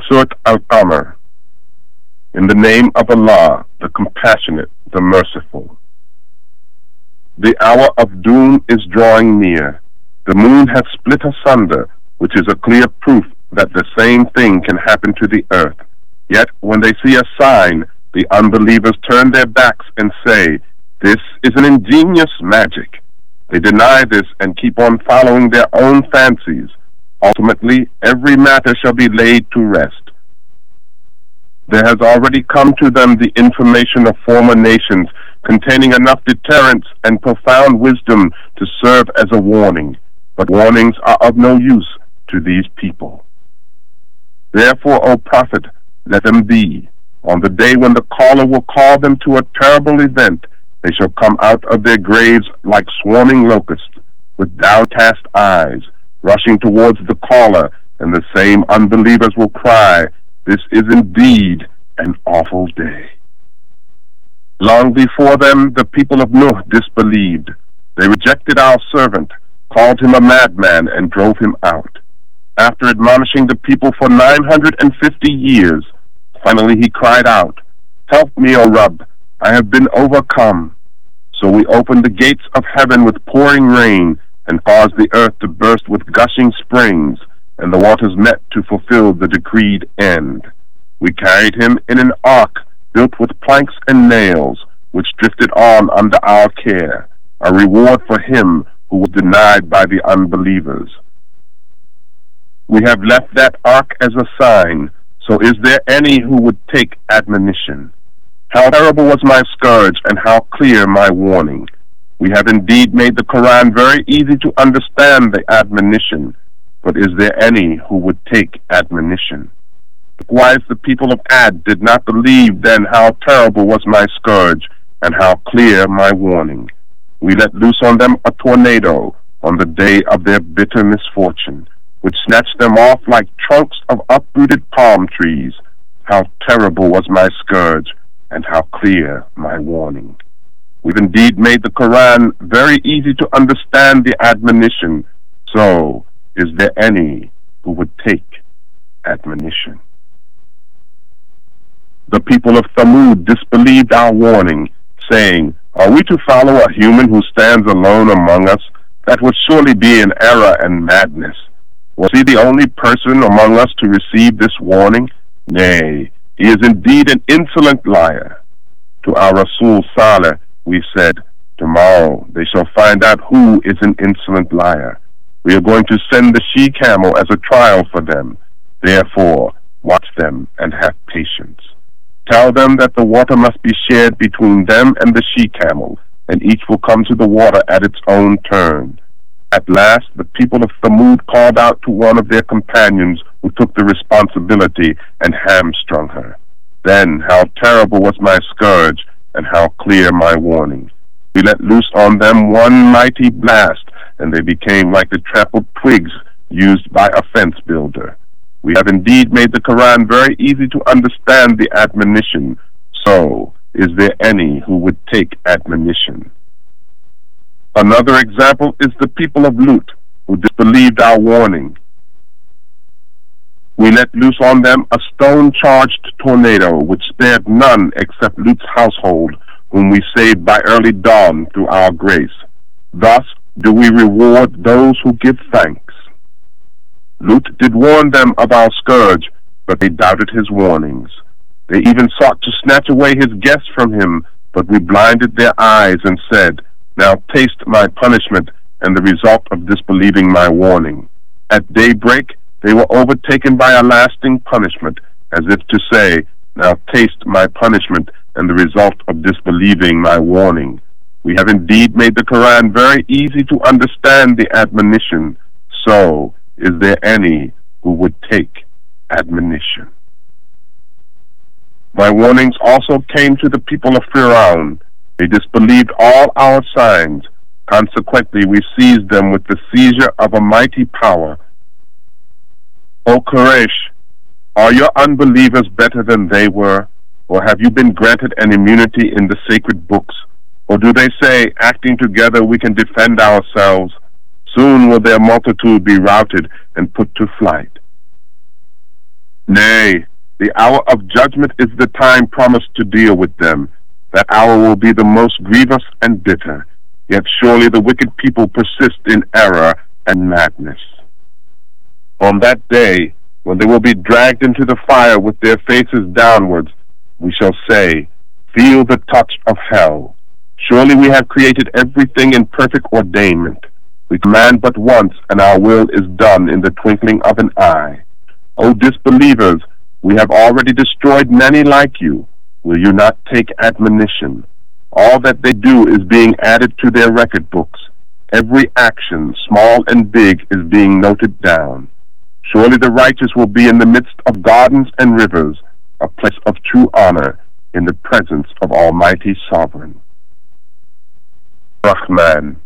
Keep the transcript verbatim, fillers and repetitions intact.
Surat Al-Qamar. In the name of Allah, the Compassionate, the Merciful. The hour of doom is drawing near. The moon has split asunder, which is a clear proof that the same thing can happen to the earth. Yet when they see a sign, the unbelievers turn their backs and say, "This is an ingenious magic." They deny this and keep on following their own fancies. Ultimately, every matter shall be laid to rest. There has already come to them the information of former nations, containing enough deterrence and profound wisdom to serve as a warning. But warnings are of no use to these people. Therefore, O Prophet, let them be. On the day when the caller will call them to a terrible event, they shall come out of their graves like swarming locusts, with downcast eyes, rushing towards the caller, and the same unbelievers will cry, "This is indeed an awful day." Long before them, the people of Nuh disbelieved. They rejected our servant, called him a madman, and drove him out. After admonishing the people for nine hundred fifty years, finally he cried out, "Help me, O Rabb, I have been overcome." So we opened the gates of heaven with pouring rain, and caused the earth to burst with gushing springs, and the waters met to fulfill the decreed end. We carried him in an ark built with planks and nails, which drifted on under our care, a reward for him who was denied by the unbelievers. We have left that ark as a sign, so is there any who would take admonition? How terrible was my scourge, and how clear my warning. We have indeed made the Quran very easy to understand the admonition, but is there any who would take admonition? Likewise, the people of Ad did not believe then how terrible was my scourge, and how clear my warning. We let loose on them a tornado on the day of their bitter misfortune, which snatched them off like trunks of uprooted palm trees. How terrible was my scourge, and how clear my warning. We've indeed made the Quran very easy to understand the admonition, so is there any who would take admonition? The people of Thamud disbelieved our warning, saying, "Are we to follow a human who stands alone among us? That would surely be an error and madness. Was he the only person among us to receive this warning? Nay, he is indeed an insolent liar." To our Rasul Saleh we said, "Tomorrow they shall find out who is an insolent liar. We are going to send the she-camel as a trial for them. Therefore, watch them and have patience. Tell them that the water must be shared between them and the she-camel, and each will come to the water at its own turn." At last, the people of Thamud called out to one of their companions who took the responsibility and hamstrung her. Then how terrible was my scourge, and how clear my warning. We let loose on them one mighty blast, and they became like the trampled twigs used by a fence builder. We have indeed made the Quran very easy to understand the admonition, so is there any who would take admonition? Another example is the people of Lut, who disbelieved our warning. We let loose on them a stone-charged tornado, which spared none except Lut's household, whom we saved by early dawn through our grace. Thus do we reward those who give thanks. Lut did warn them of our scourge, but they doubted his warnings. They even sought to snatch away his guests from him, but we blinded their eyes and said, "Now taste my punishment and the result of disbelieving my warning." At daybreak, they were overtaken by a lasting punishment, as if to say, "Now taste my punishment and the result of disbelieving my warning." We have indeed made the Quran very easy to understand the admonition, so is there any who would take admonition? My warnings also came to the people of Fir'aun. They disbelieved all our signs. Consequently, we seized them with the seizure of a mighty power. O Quraysh, are your unbelievers better than they were? Or have you been granted an immunity in the sacred books? Or do they say, acting together we can defend ourselves? Soon will their multitude be routed and put to flight. Nay, the hour of judgment is the time promised to deal with them. That hour will be the most grievous and bitter. Yet surely the wicked people persist in error and madness. On that day, when they will be dragged into the fire with their faces downwards, we shall say, feel the touch of hell. Surely we have created everything in perfect ordainment. We command but once, and our will is done in the twinkling of an eye. O disbelievers, we have already destroyed many like you. Will you not take admonition? All that they do is being added to their record books. Every action, small and big, is being noted down. Surely the righteous will be in the midst of gardens and rivers, a place of true honor in the presence of Almighty Sovereign. Rahman.